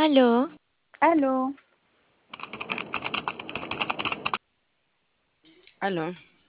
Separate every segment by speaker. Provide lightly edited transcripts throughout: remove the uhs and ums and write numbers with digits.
Speaker 1: Aló,
Speaker 2: Aló,
Speaker 3: Aló,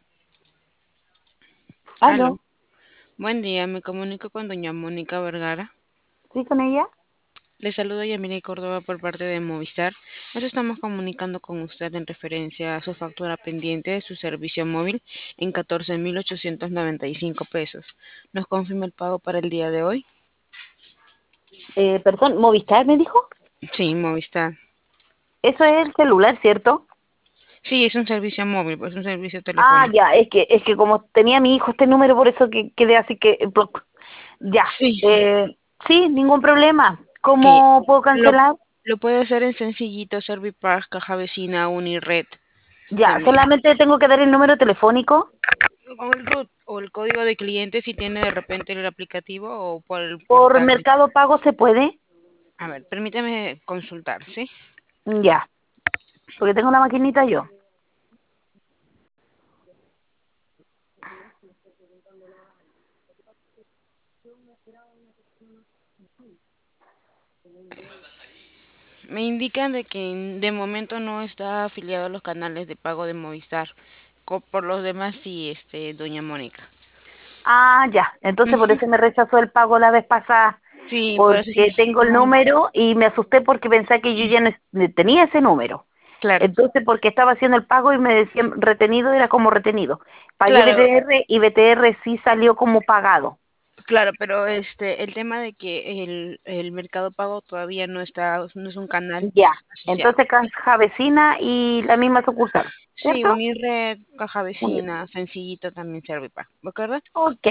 Speaker 3: aló.
Speaker 2: aló,
Speaker 3: Buen día, me comunico con doña Mónica Vergara.
Speaker 2: ¿sí con ella?
Speaker 3: Le saludo Yamile Córdoba por parte de Movistar. Nos estamos comunicando con usted en referencia a su factura pendiente de su servicio móvil en 14.895 pesos. ¿Nos confirma el pago para el día de hoy?
Speaker 2: Perdón, ¿Movistar me dijo?
Speaker 3: Sí, Movistar.
Speaker 2: Eso es el celular, ¿cierto?
Speaker 3: Sí, es un servicio móvil, pues un servicio
Speaker 2: Ah,
Speaker 3: telefónico.
Speaker 2: ya, es que como tenía mi hijo este número, por eso que quedé así que... ya,
Speaker 3: Sí,
Speaker 2: sí, ningún problema.
Speaker 3: ok.
Speaker 2: ¿Cómo puedo
Speaker 3: Lo,
Speaker 2: cancelar?
Speaker 3: lo puede hacer en sencillito, Servipack, Caja Vecina, Unired.
Speaker 2: Ya,
Speaker 3: También.
Speaker 2: solamente tengo que dar el número telefónico.
Speaker 3: O el código de cliente si tiene de repente el aplicativo o por el
Speaker 2: ¿Por
Speaker 3: portal.
Speaker 2: Mercado Pago se puede?
Speaker 3: A ver, permítame consultar, ¿sí?
Speaker 2: Ya, porque tengo la maquinita yo.
Speaker 3: Me indican de que de momento no está afiliado a los canales de pago de Movistar. Por los demás sí, doña Mónica.
Speaker 2: Ah, ya, entonces por
Speaker 3: Ujú.
Speaker 2: eso me rechazó el pago la vez pasada,
Speaker 3: Sí, por eso sí,
Speaker 2: porque tengo el
Speaker 3: como,
Speaker 2: número y me asusté porque pensé que yo ya no tenía ese número.
Speaker 3: claro,
Speaker 2: Entonces, porque estaba haciendo el pago y me decían retenido, era como retenido. Pagué
Speaker 3: claro,
Speaker 2: BTR y BTR sí salió como pagado.
Speaker 3: claro, pero el tema de que el Mercado Pago todavía no está, no es un canal
Speaker 2: Ya.
Speaker 3: asociado.
Speaker 2: Entonces, caja vecina y la misma sucursal,
Speaker 3: Sí,
Speaker 2: ¿cierto?
Speaker 3: Unired, Caja
Speaker 2: Unir.
Speaker 3: Vecina, sencillito también sirve para, ¿de acuerdo?
Speaker 2: Ok.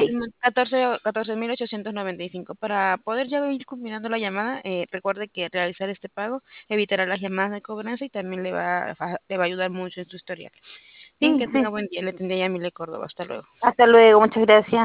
Speaker 3: 14.895. Para poder ya ir culminando la llamada, recuerde que realizar este pago evitará las llamadas de cobranza y también le va a ayudar mucho en su historial. Bien,
Speaker 2: Sí,
Speaker 3: que tenga
Speaker 2: sí.
Speaker 3: buen día. Le tendría Yamile Córdoba. Hasta luego.
Speaker 2: Hasta luego. Muchas gracias.